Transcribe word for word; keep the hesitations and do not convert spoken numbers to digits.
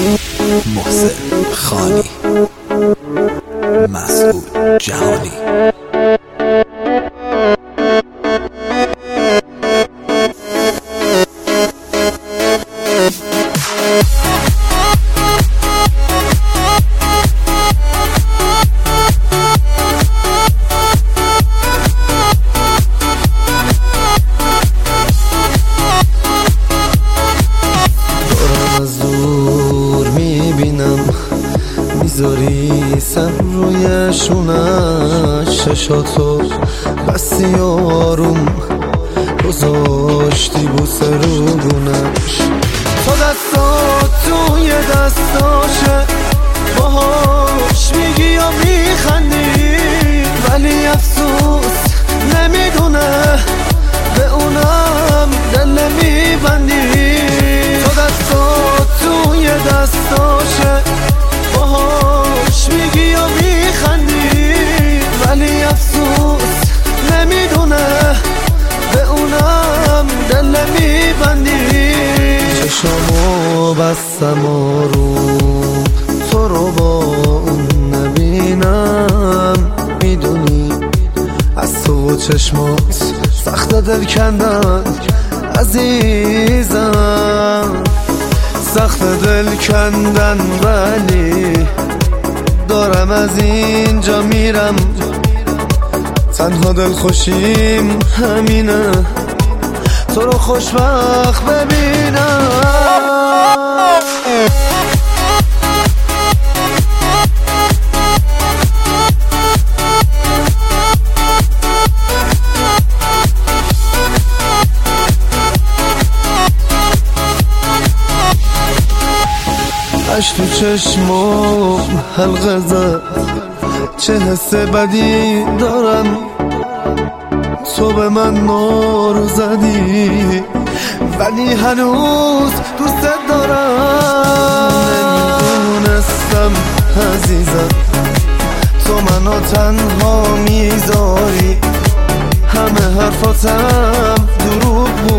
محسن خانی، مسعود جهانی. میذاری سر روی شونش، چشاتو بسی آروم گذاشتی بوسه رو گونش. تو دستات توی دستاشه، باهاش میگی یا میخندی، ولی افسوس نمیدونه به اونم دل نمیبندی. تو دستات توی دستاشه، باهاش میگی یا میخندی، ولی افسوس نمیدونه به اونم دل نمیبندی. چشامو بستم آروم تو رو با اون نبینم، میدونی از تو و چشمات سخت دل کندن عزیزم، سخت دل کندن، ولی دارم از اینجا میرم. تنها دل خوشیم همینه، تو رو خوشبخت ببینم. اش تو چشمم حلقه زد، چه حس بدی دارم، تو به من نار زدی ولی هنوز دوست دارم. نمیدونستم عزیزم تو منو تنها میذاری، همه حرفاتم دروغ